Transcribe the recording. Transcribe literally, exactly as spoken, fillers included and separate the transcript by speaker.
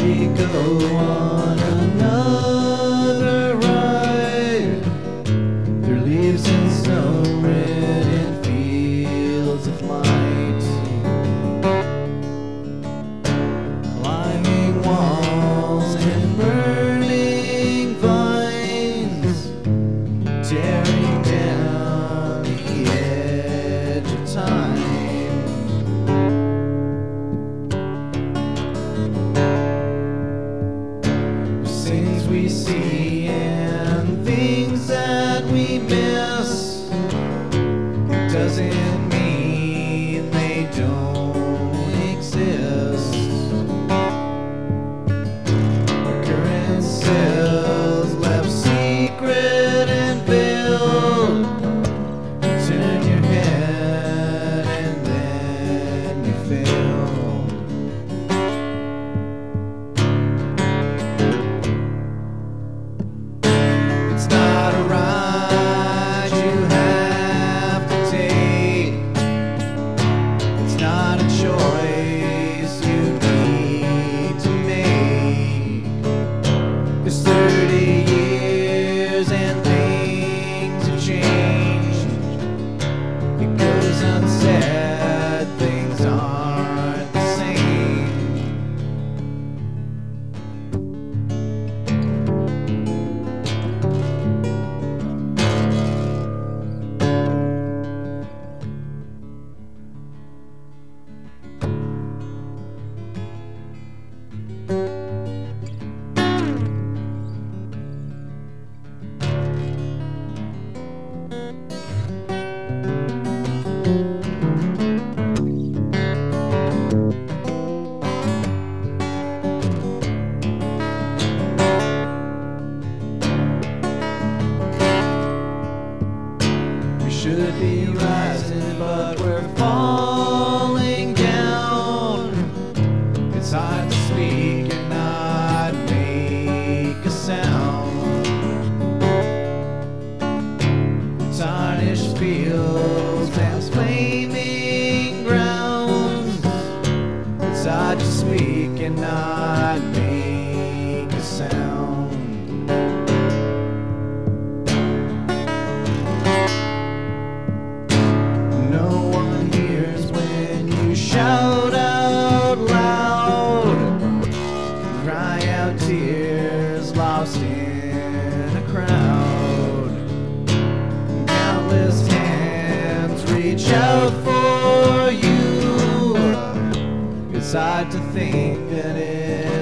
Speaker 1: we go on another ride through leaves and snow, red and fields of light, climbing walls and burning vines, tearing down the edge of time. Things we see and things that we miss, it doesn't mean they don't exist. Current cells left secret and veiled. Turn your head and then you fail. It's not a ride you have to take. It's not a choice you need to make. It's thirty years and things have changed. It goes unsaid, things aren't the same. We should be rising, but we're falling down. It's hard to speak and not make a sound. Tarnished fields and flaming grounds. It's hard to speak and not make a sound. No one hears when you shout out loud, cry out tears lost in a crowd. Countless hands reach out for you. It's hard to think that it